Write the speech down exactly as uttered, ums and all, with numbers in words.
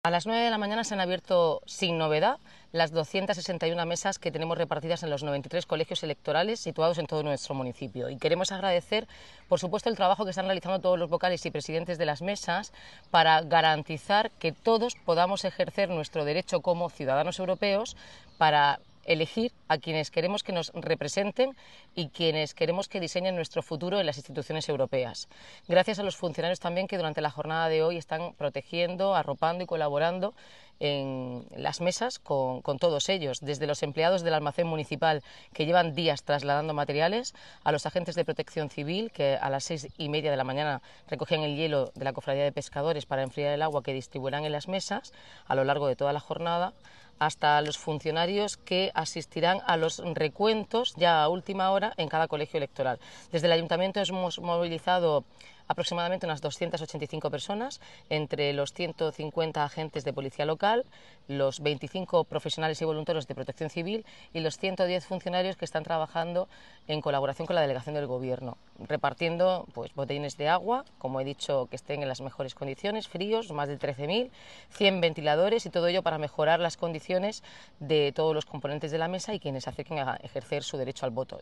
A las nueve de la mañana se han abierto sin novedad las doscientas sesenta y una mesas que tenemos repartidas en los noventa y tres colegios electorales situados en todo nuestro municipio. Y queremos agradecer, por supuesto, el trabajo que están realizando todos los vocales y presidentes de las mesas para garantizar que todos podamos ejercer nuestro derecho como ciudadanos europeos para elegir a quienes queremos que nos representen y quienes queremos que diseñen nuestro futuro en las instituciones europeas. Gracias a los funcionarios también que durante la jornada de hoy están protegiendo, arropando y colaborando en las mesas con, con todos ellos, desde los empleados del almacén municipal que llevan días trasladando materiales, a los agentes de protección civil que a las seis y media de la mañana recogían el hielo de la cofradía de pescadores para enfriar el agua que distribuirán en las mesas a lo largo de toda la jornada, hasta los funcionarios que asistirán a los recuentos ya a última hora en cada colegio electoral. Desde el Ayuntamiento hemos movilizado aproximadamente unas doscientas ochenta y cinco personas, entre los ciento cincuenta agentes de policía local, los veinticinco profesionales y voluntarios de protección civil y los ciento diez funcionarios que están trabajando en colaboración con la delegación del Gobierno, repartiendo pues, botellines de agua, como he dicho, que estén en las mejores condiciones, fríos, más de trece mil, cien ventiladores y todo ello para mejorar las condiciones de todos los componentes de la mesa y quienes acerquen a ejercer su derecho al voto.